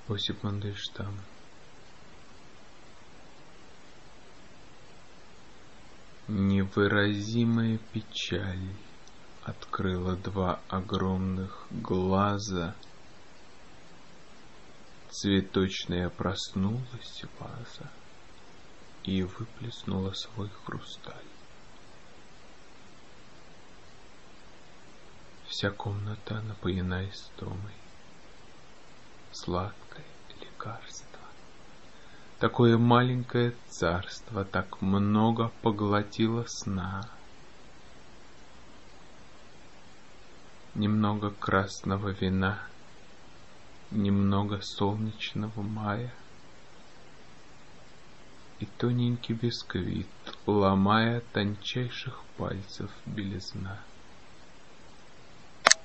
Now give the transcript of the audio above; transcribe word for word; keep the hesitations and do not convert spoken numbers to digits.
Осип Мандельштам. Невыразимая печаль открыла два огромных глаза. Цветочная проснулась ваза и выплеснула свой хрусталь. Вся комната напоена истомой. Сладкое лекарство. Такое маленькое царство так много поглотило сна. Немного красного вина, немного солнечного мая и тоненький бисквит, ломая тончайших пальцев белизна.